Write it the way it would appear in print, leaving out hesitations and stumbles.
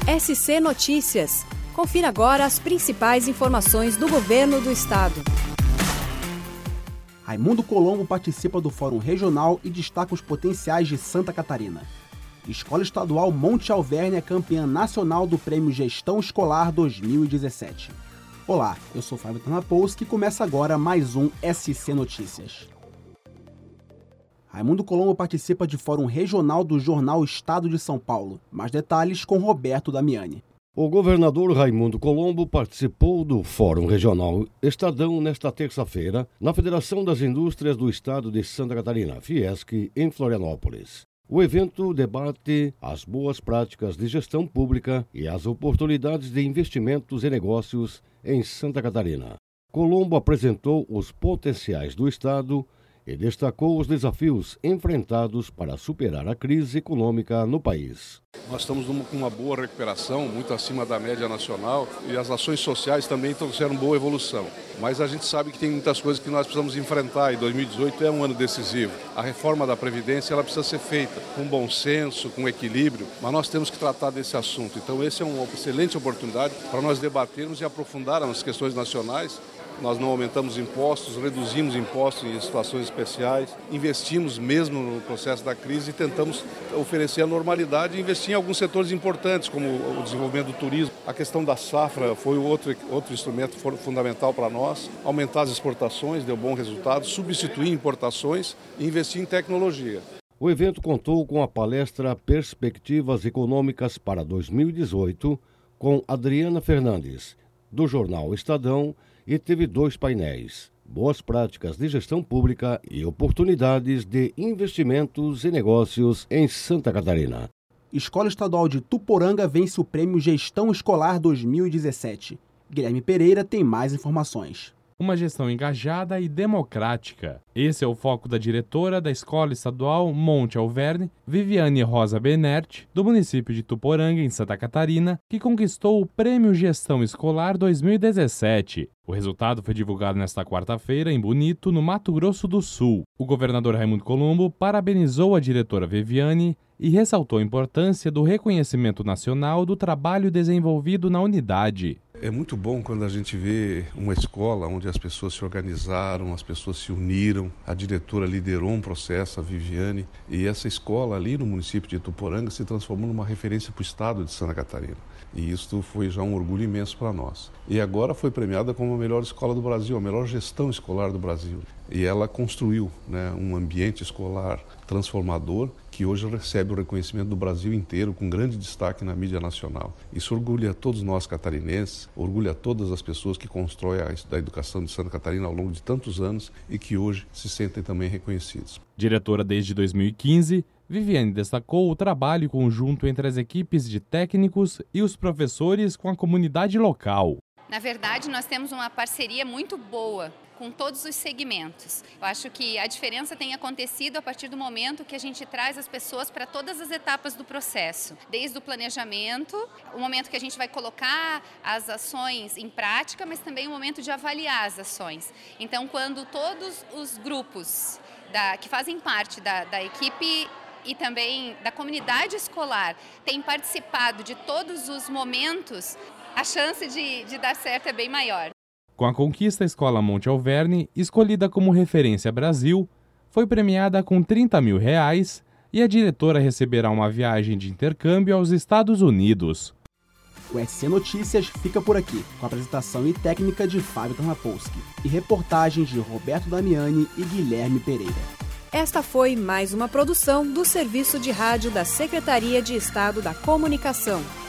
SC Notícias. Confira agora as principais informações do governo do estado. Raimundo Colombo participa do Fórum Regional e destaca os potenciais de Santa Catarina. Escola Estadual Monte Alverne é campeã nacional do Prêmio Gestão Escolar 2017. Olá, eu sou Fábio Tarnapolsky e começa agora mais um SC Notícias. Raimundo Colombo participa de Fórum Regional do Jornal Estado de São Paulo. Mais detalhes com Roberto Damiani. O governador Raimundo Colombo participou do Fórum Regional Estadão nesta terça-feira na Federação das Indústrias do Estado de Santa Catarina, Fiesc, em Florianópolis. O evento debate as boas práticas de gestão pública e as oportunidades de investimentos e negócios em Santa Catarina. Colombo apresentou os potenciais do Estado e destacou os desafios enfrentados para superar a crise econômica no país. Nós estamos com uma boa recuperação, muito acima da média nacional, e as ações sociais também trouxeram boa evolução. Mas a gente sabe que tem muitas coisas que nós precisamos enfrentar, e 2018 é um ano decisivo. A reforma da Previdência ela precisa ser feita com bom senso, com equilíbrio, mas nós temos que tratar desse assunto. Então essa é uma excelente oportunidade para nós debatermos e aprofundar as questões nacionais. Nós não aumentamos impostos, reduzimos impostos em situações especiais, investimos mesmo no processo da crise e tentamos oferecer a normalidade e investir em alguns setores importantes, como o desenvolvimento do turismo. A questão da safra foi outro instrumento fundamental para nós. Aumentar as exportações deu bom resultado, substituir importações e investir em tecnologia. O evento contou com a palestra Perspectivas Econômicas para 2018, com Adriana Fernandes, do jornal Estadão, e teve 2 painéis: boas práticas de gestão pública e oportunidades de investimentos e negócios em Santa Catarina. Escola Estadual de Tuporanga vence o Prêmio Gestão Escolar 2017. Guilherme Pereira tem mais informações. Uma gestão engajada e democrática. Esse é o foco da diretora da Escola Estadual Monte Alverne, Viviane Rosa Benert, do município de Tuporanga, em Santa Catarina, que conquistou o Prêmio Gestão Escolar 2017. O resultado foi divulgado nesta quarta-feira em Bonito, no Mato Grosso do Sul. O governador Raimundo Colombo parabenizou a diretora Viviane e ressaltou a importância do reconhecimento nacional do trabalho desenvolvido na unidade. É muito bom quando a gente vê uma escola onde as pessoas se organizaram, as pessoas se uniram, a diretora liderou um processo, a Viviane, e essa escola ali no município de Tuporanga se transformou numa referência para o estado de Santa Catarina. E isso foi já um orgulho imenso para nós. E agora foi premiada como a melhor escola do Brasil, a melhor gestão escolar do Brasil. E ela construiu, um ambiente escolar transformador que hoje recebe o reconhecimento do Brasil inteiro, com grande destaque na mídia nacional. Isso orgulha todos nós catarinenses, orgulha todas as pessoas que constroem a educação de Santa Catarina ao longo de tantos anos e que hoje se sentem também reconhecidos. Diretora desde 2015, Viviane destacou o trabalho conjunto entre as equipes de técnicos e os professores com a comunidade local. Na verdade, nós temos uma parceria muito boa com todos os segmentos. Eu acho que a diferença tem acontecido a partir do momento que a gente traz as pessoas para todas as etapas do processo, desde o planejamento, o momento que a gente vai colocar as ações em prática, mas também o momento de avaliar as ações. Então, quando todos os grupos que fazem parte da equipe e também da comunidade escolar têm participado de todos os momentos, a chance de dar certo é bem maior. Com a conquista, a Escola Monte Alverne, escolhida como referência Brasil, foi premiada com R$30 mil e a diretora receberá uma viagem de intercâmbio aos Estados Unidos. O SC Notícias fica por aqui, com a apresentação e técnica de Fábio Tarnapolsky e reportagens de Roberto Damiani e Guilherme Pereira. Esta foi mais uma produção do Serviço de Rádio da Secretaria de Estado da Comunicação.